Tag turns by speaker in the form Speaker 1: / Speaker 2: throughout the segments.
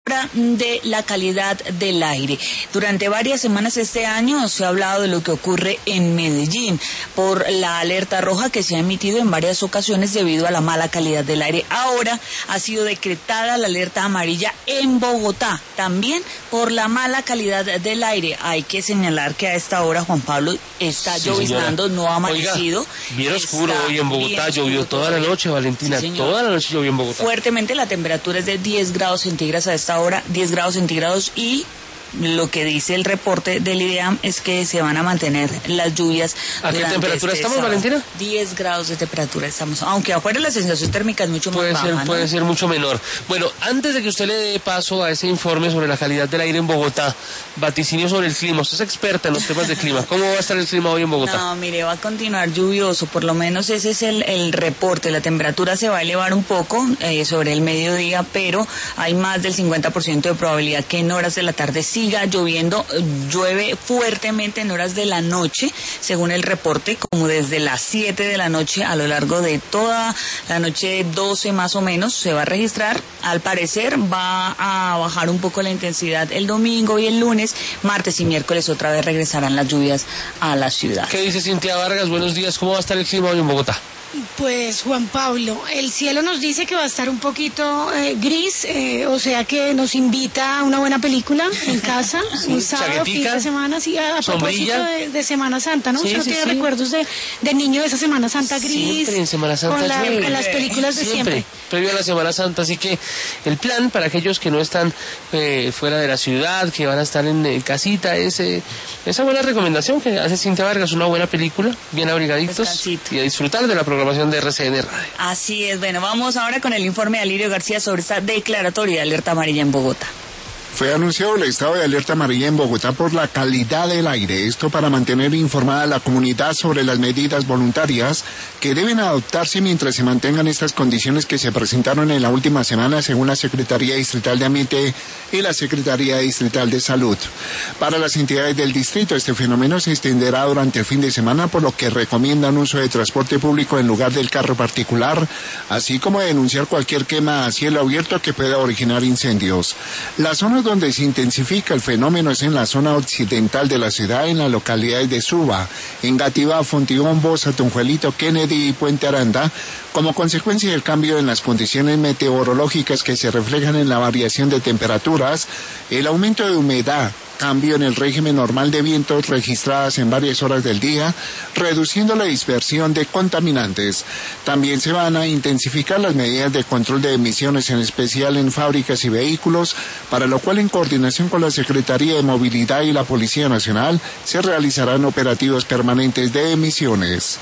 Speaker 1: de la calidad del aire. Durante varias semanas este año se ha hablado de lo que ocurre en Medellín por la alerta roja que se ha emitido en varias ocasiones debido a la mala calidad del aire. Ahora ha sido decretada la alerta amarilla en Bogotá, también por la mala calidad del aire. Hay que señalar que a esta hora, Juan Pablo, está lloviznando, no ha amanecido.
Speaker 2: Bien oscuro hoy en Bogotá, llovió toda la noche, Valentina, toda la noche llovió en Bogotá.
Speaker 1: Fuertemente, la temperatura es de 10 grados centígrados a esta hora, 10 grados centígrados, y lo que dice el reporte del IDEAM es que se van a mantener las lluvias.
Speaker 2: ¿A qué temperatura estamos, Valentina?
Speaker 1: 10 grados de temperatura estamos, aunque afuera la sensación térmica es mucho más baja,
Speaker 2: puede ser mucho menor. Bueno, antes de que usted le dé paso a ese informe sobre la calidad del aire en Bogotá, vaticinio sobre el clima. Usted es experta en los temas de clima. ¿Cómo va a estar el clima hoy en Bogotá?
Speaker 1: No, mire, va a continuar lluvioso, por lo menos ese es el reporte. La temperatura se va a elevar un poco sobre el mediodía, pero hay más del 50% de probabilidad que en horas de la tarde siga lloviendo. Llueve fuertemente en horas de la noche, según el reporte, como desde las 7 de la noche a lo largo de toda la noche 12 más o menos se va a registrar. Al parecer va a bajar un poco la intensidad el domingo y el lunes, martes y miércoles otra vez regresarán las lluvias a la ciudad.
Speaker 2: ¿Qué dice Cintia Vargas? Buenos días, ¿cómo va a estar el clima hoy en Bogotá?
Speaker 3: Pues Juan Pablo, el cielo nos dice que va a estar un poquito gris, o sea que nos invita a una buena película en casa, un sábado, fin de semana, sí, a propósito de Semana Santa, ¿no? ¿Usted tiene recuerdos de niño de esa Semana Santa gris?
Speaker 2: Siempre en Semana Santa
Speaker 3: con las películas de siempre.
Speaker 2: Previo a la Semana Santa, así que el plan para aquellos que no están fuera de la ciudad, que van a estar en casita, es esa buena recomendación que hace Cintia Vargas, una buena película, bien abrigaditos,
Speaker 1: descansito,
Speaker 2: y a disfrutar de la programación de RCN Radio.
Speaker 1: Así es. Bueno, vamos ahora con el informe de Alirio García sobre esta declaratoria de alerta amarilla en Bogotá.
Speaker 4: Fue anunciado el estado de alerta amarilla en Bogotá por la calidad del aire. Esto para mantener informada a la comunidad sobre las medidas voluntarias que deben adoptarse mientras se mantengan estas condiciones que se presentaron en la última semana, según la Secretaría Distrital de Ambiente y la Secretaría Distrital de Salud. Para las entidades del distrito, este fenómeno se extenderá durante el fin de semana, por lo que recomiendan uso de transporte público en lugar del carro particular, así como denunciar cualquier quema a cielo abierto que pueda originar incendios. Las zonas donde se intensifica el fenómeno es en la zona occidental de la ciudad, en las localidades de Suba, Engativá, Fontibón, Bosa, Tunjuelito, Kennedy y Puente Aranda, como consecuencia del cambio en las condiciones meteorológicas que se reflejan en la variación de temperaturas, el aumento de humedad, cambio en el régimen normal de vientos registradas en varias horas del día, reduciendo la dispersión de contaminantes. También se van a intensificar las medidas de control de emisiones, en especial en fábricas y vehículos, para lo cual, en coordinación con la Secretaría de Movilidad y la Policía Nacional, se realizarán operativos permanentes de emisiones.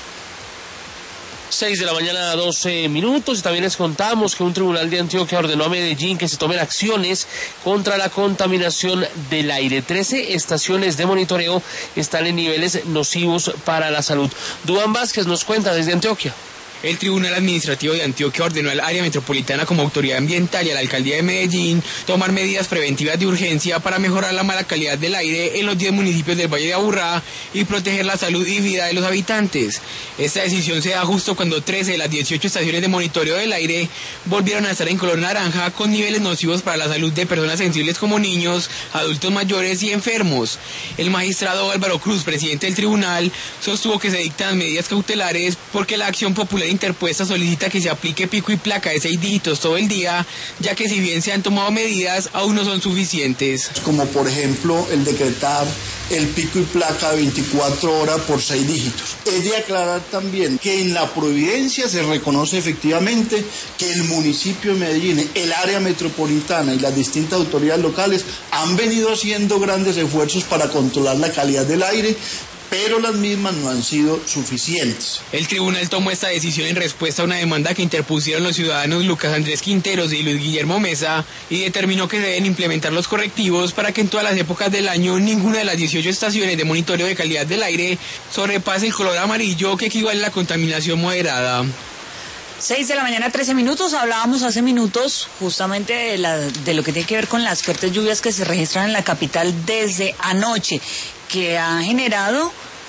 Speaker 2: 6 de la mañana, 12 minutos, y también les contamos que un tribunal de Antioquia ordenó a Medellín que se tomen acciones contra la contaminación del aire. 13 estaciones de monitoreo están en niveles nocivos para la salud. Duván Vázquez nos cuenta desde Antioquia.
Speaker 5: El Tribunal Administrativo de Antioquia ordenó al área metropolitana como autoridad ambiental y a la alcaldía de Medellín tomar medidas preventivas de urgencia para mejorar la mala calidad del aire en los 10 municipios del Valle de Aburrá y proteger la salud y vida de los habitantes. Esta decisión se da justo cuando 13 de las 18 estaciones de monitoreo del aire volvieron a estar en color naranja, con niveles nocivos para la salud de personas sensibles como niños, adultos mayores y enfermos. El magistrado Álvaro Cruz, presidente del tribunal, sostuvo que se dictan medidas cautelares porque la acción popular interpuesta solicita que se aplique pico y placa de 6 dígitos todo el día, ya que si bien se han tomado medidas, aún no son suficientes.
Speaker 6: Como por ejemplo el decretar el pico y placa de 24 horas por 6 dígitos. Es de aclarar también que en la Providencia se reconoce efectivamente que el municipio de Medellín, el área metropolitana y las distintas autoridades locales han venido haciendo grandes esfuerzos para controlar la calidad del aire, pero las mismas no han sido suficientes.
Speaker 5: El tribunal tomó esta decisión en respuesta a una demanda que interpusieron los ciudadanos Lucas Andrés Quinteros y Luis Guillermo Mesa, y determinó que deben implementar los correctivos para que en todas las épocas del año ninguna de las 18 estaciones de monitoreo de calidad del aire sobrepase el color amarillo, que equivale a la contaminación moderada.
Speaker 1: 6 de la mañana, 13 minutos. Hablábamos hace minutos justamente de lo que tiene que ver con las fuertes lluvias que se registran en la capital desde anoche, que ha generado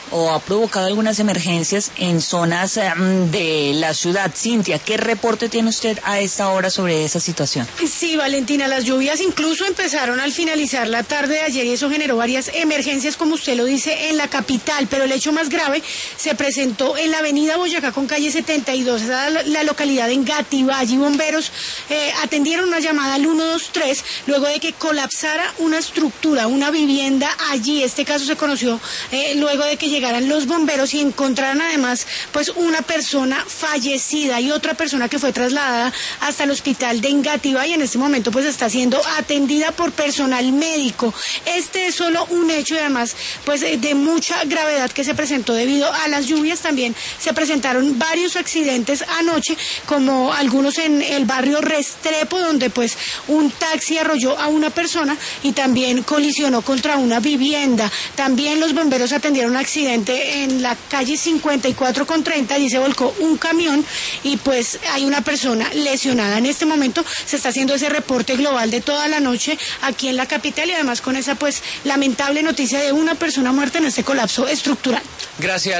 Speaker 1: o ha provocado algunas emergencias en zonas de la ciudad. Cintia, ¿qué reporte tiene usted a esta hora sobre esa situación?
Speaker 3: Sí, Valentina, las lluvias incluso empezaron al finalizar la tarde de ayer y eso generó varias emergencias, como usted lo dice, en la capital, pero el hecho más grave se presentó en la avenida Boyacá con calle 72, la localidad de Engativá. Allí bomberos atendieron una llamada al 123 luego de que colapsara una estructura, una vivienda allí. Este caso se conoció luego de que llegaran los bomberos y encontraran además pues una persona fallecida y otra persona que fue trasladada hasta el hospital de Engativá y en este momento pues está siendo atendida por personal médico. Este es solo un hecho y además pues de mucha gravedad que se presentó debido a las lluvias. También se presentaron varios accidentes anoche, como algunos en el barrio Restrepo, donde pues un taxi arrolló a una persona y también colisionó contra una vivienda. También los bomberos atendieron un accidente en la calle 54 con 30, allí se volcó un camión y pues hay una persona lesionada. En este momento se está haciendo ese reporte global de toda la noche aquí en la capital y además con esa pues lamentable noticia de una persona muerta en este colapso estructural.
Speaker 2: Gracias.